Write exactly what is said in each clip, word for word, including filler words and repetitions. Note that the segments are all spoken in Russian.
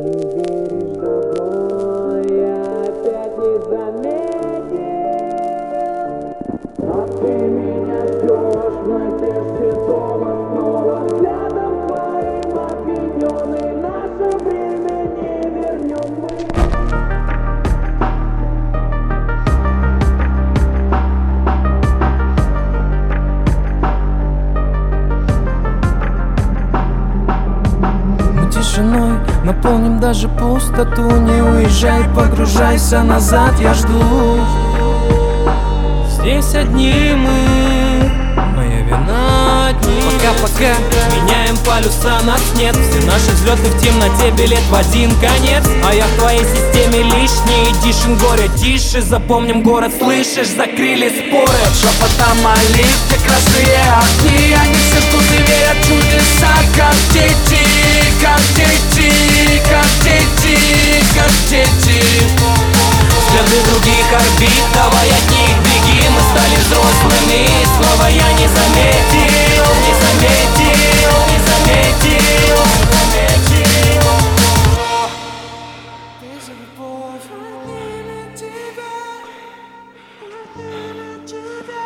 Тишиной наполним даже пустоту. Не уезжай, погружайся назад, я жду. Здесь одни мы, моя вина одни. Пока-пока, меняем полюса, нас нет. Все наши взлеты в темноте, билет в один конец. А я в твоей системе лишний. Дишин горе, тише, запомним город, слышишь, закрыли споры. Шепотом молитвы, красные огни. Они все ждут и верят в чудеса, как дети. Как дети, как дети, как дети. Взгляды других орбит, давай от них беги. Мы стали взрослыми, и снова я не заметил, не заметил, не заметил, не заметил. Ты за любовь, одни тебя, одни тебя.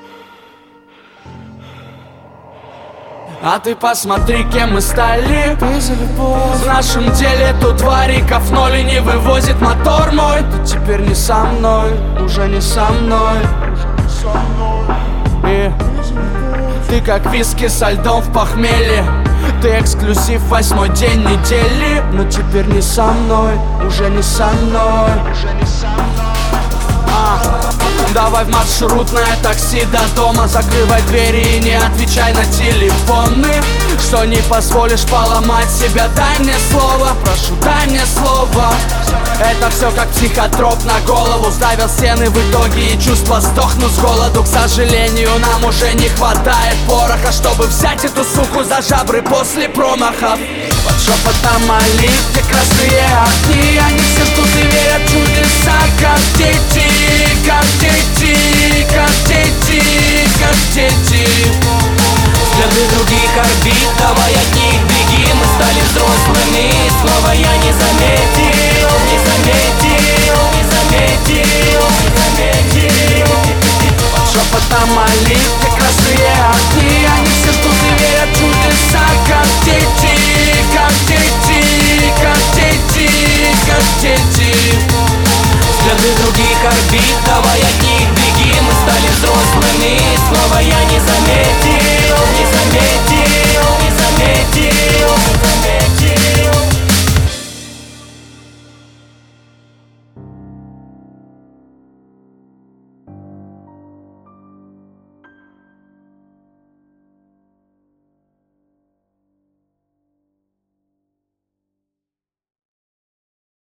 А ты посмотри, кем мы стали. Ты за любовь. В нашем деле тут вариков ноль и не вывозит мотор мой. Ты теперь не со мной, уже не со мной. И ты как виски со льдом в похмелье. Ты эксклюзив, восьмой день недели. Но теперь не со мной, уже не со мной. А, давай в маршрутное такси до дома. Закрывай двери и не отвечай на телефоны. Что не позволишь поломать себя, дай мне слово. Прошу, дай мне слово. Это все как психотроп на голову. Ставил стены в итоге и чувства сдохнут с голоду. К сожалению, нам уже не хватает пороха, чтобы взять эту суку за жабры после промахов. Под шепотом молитвы, красные огни. Они все ждут и верят в чудеса, как дети. Как дети, как дети, как дети. Взгляды других орбит, давай от них беги. Мы стали взрослыми,